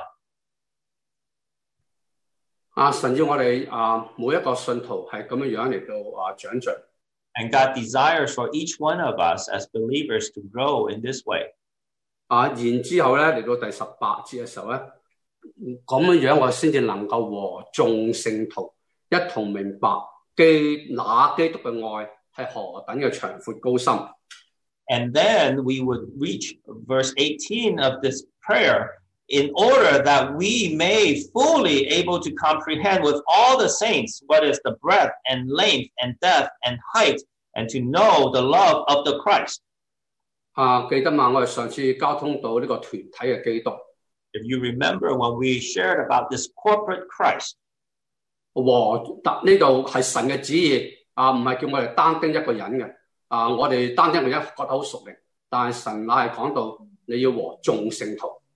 啊，神要我哋啊每一個信徒係咁樣樣嚟到啊長進。 And God desires for each one of us as believers to grow in this way. 啊，然之後咧嚟到第十八節嘅時候咧，咁樣樣我先至能夠和眾聖徒一同明白基那基督嘅愛係何等嘅長闊高深。 And then we would reach verse eighteen of this prayer in order that we may fully able to comprehend with all the saints what is the breadth and length and depth and height and to know the love of the Christ. 啊，記得嘛？我哋上次交通到呢個團體嘅基督。 If you remember when we shared about this corporate Christ. 和呢度係神嘅旨意啊，唔係叫我哋單丁一個人嘅。啊，我哋單丁一個人覺得好熟練，但係神乃係講到你要和眾聖徒。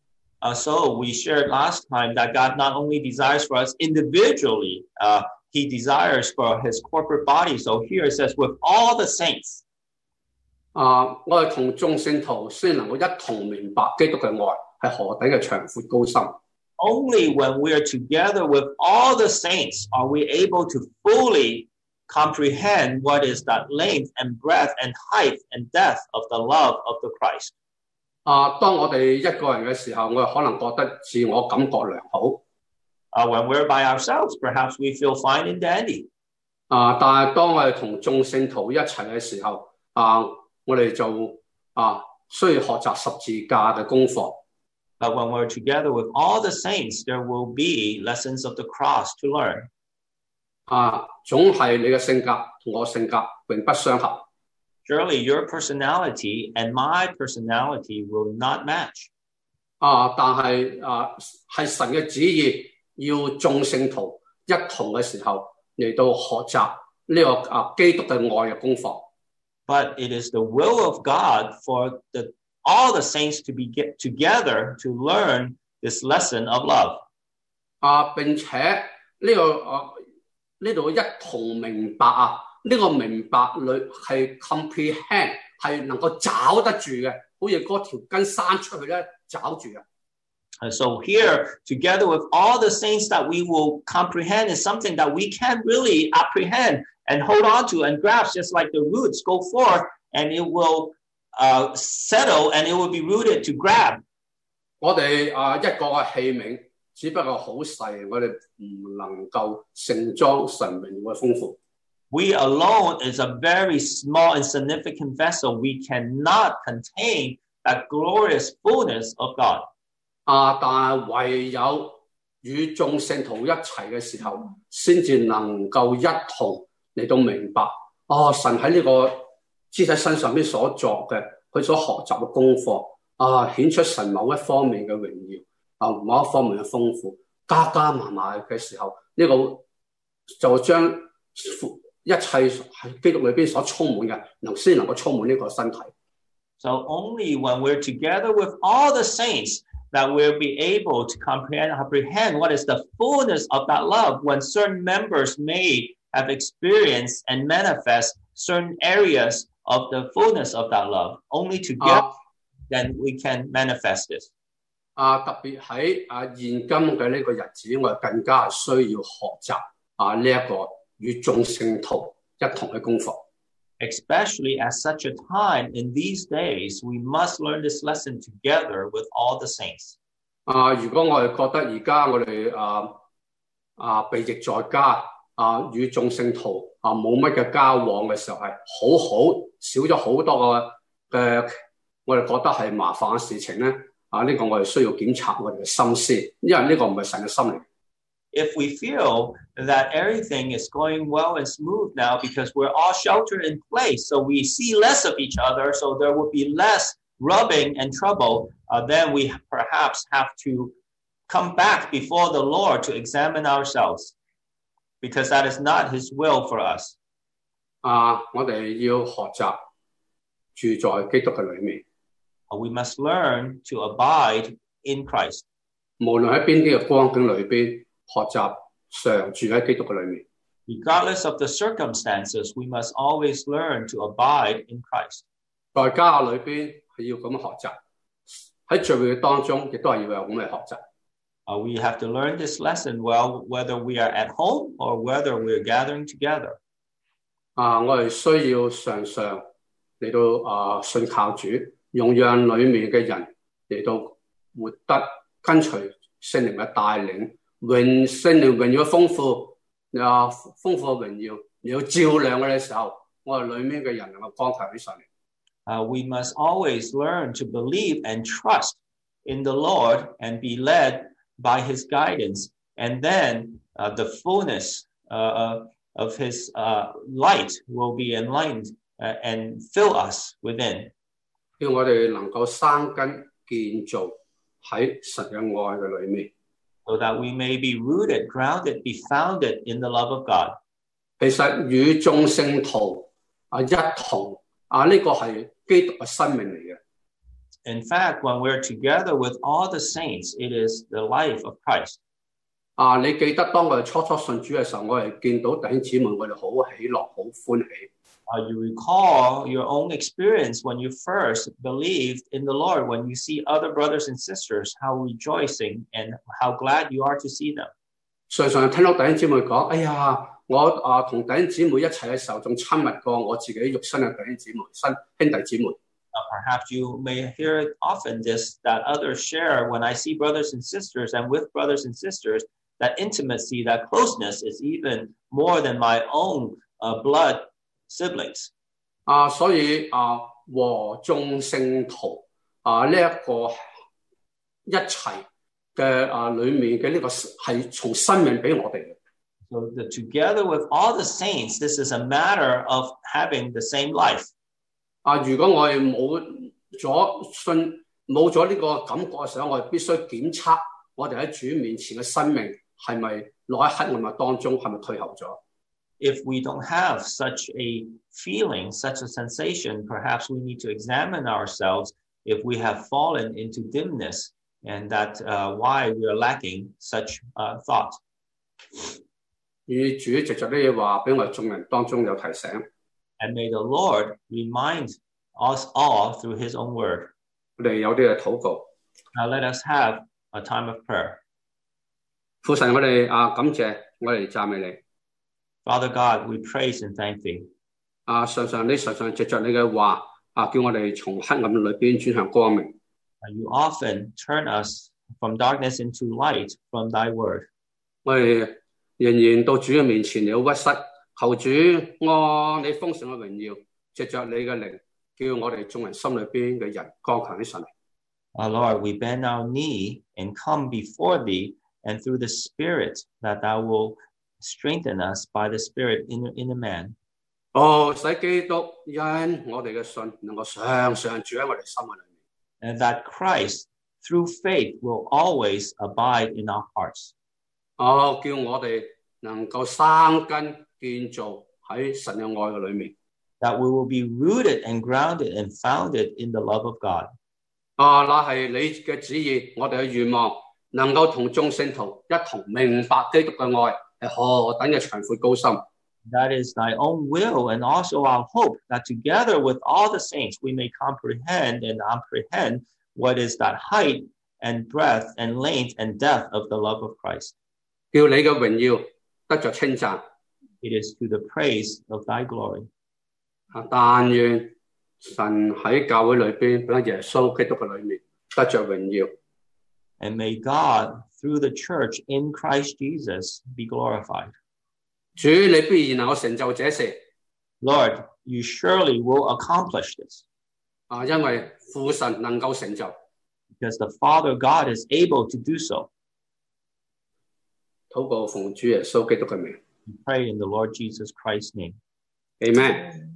Uh, so we shared last time that God not only desires for us individually, uh, he desires for his corporate body. So here it says, with all the saints. 啊，我哋同眾聖徒先能夠一同明白基督嘅愛係何等嘅長闊高深。 Only when we are together with all the saints are we able to fully comprehend what is that length and breadth and height and depth of the love of the Christ. 啊，當我哋一個人嘅時候，我哋可能覺得自我感覺良好。 Uh, when we're by ourselves, perhaps we feel fine and dandy. 啊，但係當我哋同眾聖徒一齊嘅時候，啊，我哋就啊需要學習十字架嘅功課。 But when we're together with all the saints, there will be lessons of the cross to learn. 啊，總係你嘅性格同我性格並不相合。 Surely your personality and my personality will not match. 啊，但係啊，係神嘅旨意，要眾聖徒一同嘅時候嚟到學習呢個啊基督嘅愛嘅功課。 But it is the will of God for the all the saints to be get together to learn this lesson of love. 啊，並且呢、這個啊呢度一同明白啊，呢、這個明白裏係 comprehend 係能夠找得住嘅，好似嗰條根生出去咧找住嘅。 And so here, together with all the saints that we will comprehend is something that we can't really apprehend and hold on to and grasp, just like the roots go forth and it will uh, settle and it will be rooted to grab. 我哋啊一個嘅器皿只不過好細，我哋唔能夠盛裝神榮耀嘅豐富。 We alone is a very small and significant vessel. We cannot contain that glorious fullness of God. 啊！但係唯有與眾聖徒一齊嘅時候，先至能夠一同嚟到明白，哦，神喺呢個肢體身上邊所作嘅，佢所學習嘅功課，啊，顯出神某一方面嘅榮耀，啊，某一方面嘅豐富，加加埋埋嘅時候，呢、這個就將一切喺基督裏邊所充滿嘅，能先能夠充滿呢個身體。 So only when we're together with all the saints that we'll be able to comprehend, apprehend what is the fullness of that love when certain members may have experienced and manifest certain areas of the fullness of that love. Only together, uh, then we can manifest this. 啊，特別喺啊現今嘅呢個日子，我哋更加需要學習啊呢一個與眾聖徒一同嘅功課。 Especially at such a time in these days, we must learn this lesson together with all the saints. 啊，如果我哋覺得而家我哋啊啊被疫在家啊，與眾聖徒啊冇乜嘅交往嘅時候，係好好少咗好多嘅嘅，我哋覺得係麻煩嘅事情咧。啊，呢、這個我哋需要檢查我哋嘅心思，因為呢個唔係神嘅心嚟。 If we feel that everything is going well and smooth now because we're all sheltered in place, so we see less of each other, so there will be less rubbing and trouble, uh, then we perhaps have to come back before the Lord to examine ourselves, because that is not his will for us. 啊，我哋要學習住在基督嘅裏面。 We must learn to abide in Christ. 無論喺邊啲嘅光景裏邊，學習常住喺基督嘅裏面。 Regardless of the circumstances, we must always learn to abide in Christ. 在家裏邊係要咁學習，喺聚會當中亦都係要有咁嘅學習。 Uh, we have to learn this lesson well, whether we are at home or whether we are gathering together. 啊，我哋需要常常嚟到啊信靠主。用讓裏面嘅人嚟到活得跟隨聖靈嘅帶領，榮聖靈榮耀嘅豐富，啊豐富嘅榮耀，你要照亮嘅時候，我哋裏面嘅人能夠光強起上嚟。 Uh, we must always learn to believe and trust in the Lord and be led by his guidance, and then uh, the fullness uh, of his uh, light will be enlightened uh, and fill us within. 叫我哋能夠生根建造喺神嘅愛嘅裏面 ，so that we may be rooted, grounded, be founded in the love of God. 其實與眾聖徒啊一同啊呢個係基督嘅生命嚟嘅。 In fact, when we're together with all the saints, it is the life of Christ. 啊，你記得當我哋初初信主嘅時候，我哋見到弟兄姊妹，我哋好喜樂，好歡喜。 Uh, you recall your own experience when you first believed in the Lord, when you see other brothers and sisters, how rejoicing and how glad you are to see them. 常常聽到弟兄姊妹講：哎呀，我啊同弟兄姊妹一齊嘅時候，仲親密過我自己肉身嘅弟兄姊妹、新兄弟姊妹。 Uh, perhaps you may hear it often this that others share when I see brothers and sisters and with brothers and sisters, that intimacy, that closeness is even more than my own uh, blood siblings. 啊，所以啊，和眾聖徒啊呢一個一齊嘅啊裏面嘅呢個係從生命俾我哋嘅。 So the, together with all the saints, this is a matter of having the same life. 啊，如果我哋冇咗信冇咗呢個感覺嘅時候，我哋必須檢測我哋喺主面前嘅生命係咪落喺黑暗嘅當中，係咪退後咗？ If we don't have such a feeling, such a sensation, perhaps we need to examine ourselves if we have fallen into dimness and that uh, why we are lacking such uh, thought. 與主藉着呢啲話俾我哋眾人當中有提醒。 And may the Lord remind us all through his own word. 我哋有啲嘅禱告。 Now let us have a time of prayer. 父神，我哋啊感謝，我哋讚美你。 Father God, we praise and thank thee. 啊，常常你常常藉着你嘅話啊，叫我哋從黑暗裏邊轉向光明。 You often turn us from darkness into light from thy word. 我哋仍然到主嘅面前嚟屈膝，求主按你豐盛嘅榮耀，藉着你嘅靈，叫我哋眾人心裏邊嘅人剛強起上嚟。 Our Lord, we bend our knee and come before thee, and through the Spirit that thou will strengthen us by the Spirit in, in a man. 哦，使基督因我哋嘅信能夠常常住喺我哋心嘅裏面。 And that Christ, through faith, will always abide in our hearts. 哦，叫我哋能夠生根建造喺神嘅愛嘅裏面。 That we will be rooted and grounded and founded in the love of God. 啊，那係你嘅旨意，我哋嘅願望，能夠同眾聖徒一同明白基督嘅愛係何等嘅長闊高深。 That is thy own will and also our hope that together with all the saints we may comprehend and apprehend what is that height and breadth and length and depth of the love of Christ. 叫你嘅榮耀得着稱讚。 It is to the praise of thy glory. 啊，但願神喺教會裏邊，喺耶穌基督嘅裏面得着榮耀。 And may God, through the church in Christ Jesus, be glorified. 主，你必然能夠成就這事。 Lord, you surely will accomplish this. 啊，因為父神能夠成就。 Because the Father God is able to do so. 禱告奉主耶穌基督嘅名。 We pray in the Lord Jesus Christ's name. Amen.